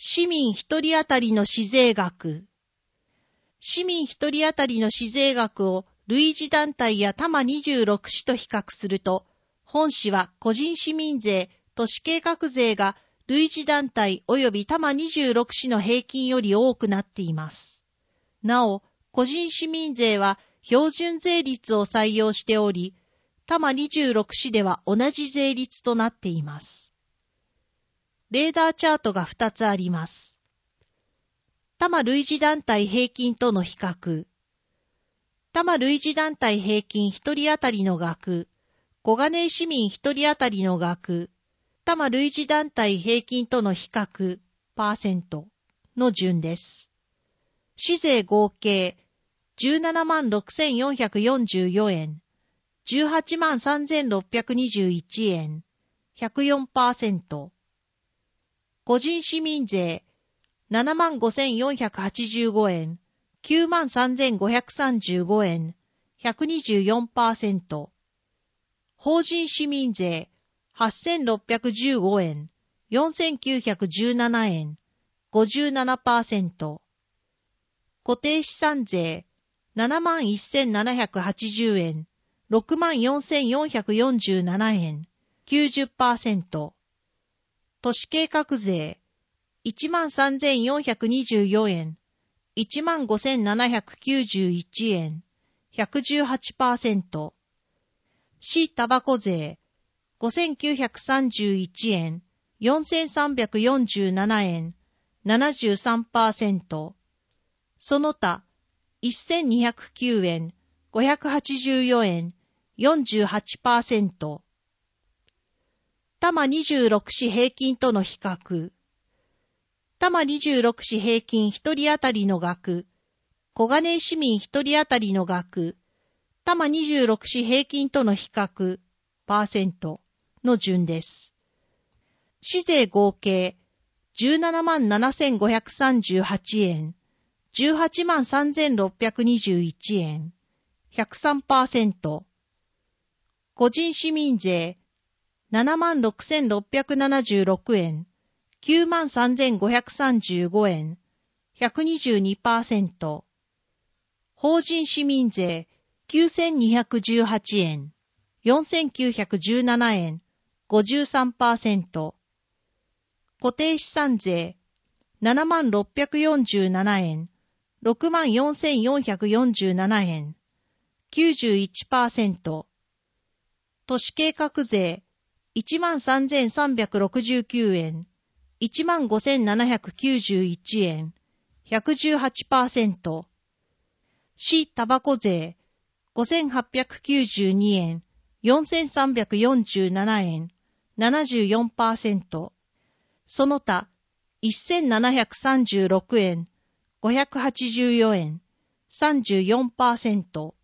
市民一人当たりの市税額。市民一人当たりの市税額を類似団体や多摩26市と比較すると、本市は個人市民税、都市計画税が類似団体及び多摩26市の平均より多くなっています。なお、個人市民税は標準税率を採用しており、多摩26市では同じ税率となっています。レーダーチャートが2つあります。多摩類似団体平均との比較。多摩類似団体平均1人当たりの額、小金井市民1人当たりの額、多摩類似団体平均との比較、%の順です。市税合計、176,444円、183,621円、104%。個人市民税、75,485円、93,535円、124%。法人市民税、8,615円、4,917円、57%。固定資産税、71,780円、64,447円、90%。都市計画税、13,424円、15,791円、118%。市タバコ税、5,931円、4,347円、73%。その他、1,209円、584円、48%。多摩26市平均との比較。多摩26市平均1人当たりの額、小金井市民1人当たりの額、多摩26市平均との比較、%の順です。市税合計、177,538円、183,621円、103%。個人市民税、76,676円、93,535円、122%。法人市民税、9,218円、4,917円、53%。固定資産税、76,47円、64,447円、91%。都市計画税、13,369円、15,791円、118%。市タバコ税、5,892円、4,347円、74%。その他、1,736円、584円、34%。